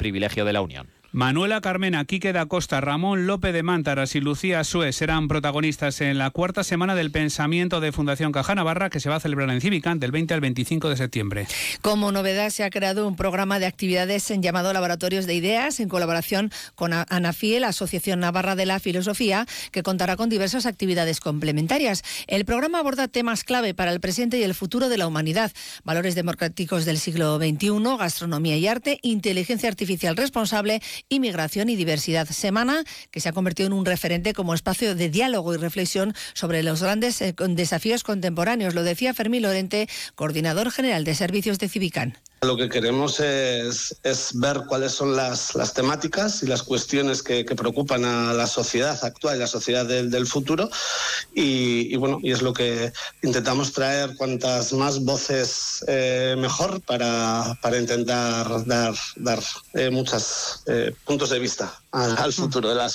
privilegio de la Unión. Manuela Carmena, Quique da Costa, Ramón López de Mántaras y Lucía Suez serán protagonistas en la cuarta semana del Pensamiento de Fundación Caja Navarra, que se va a celebrar en Civicán del 20 al 25 de septiembre. Como novedad, se ha creado un programa de actividades llamado Laboratorios de Ideas, en colaboración con ANAFIE, la Asociación Navarra de la Filosofía, que contará con diversas actividades complementarias. El programa aborda temas clave para el presente y el futuro de la humanidad: valores democráticos del siglo XXI, gastronomía y arte, inteligencia artificial responsable, inmigración y diversidad. Semana que se ha convertido en un referente como espacio de diálogo y reflexión sobre los grandes desafíos contemporáneos. Lo decía Fermín Lorente, coordinador general de servicios de Civicán. Lo que queremos es ver cuáles son las temáticas y las cuestiones que preocupan a la sociedad actual y la sociedad del futuro, y es lo que intentamos traer, cuantas más voces mejor, para intentar dar muchos puntos de vista al futuro de la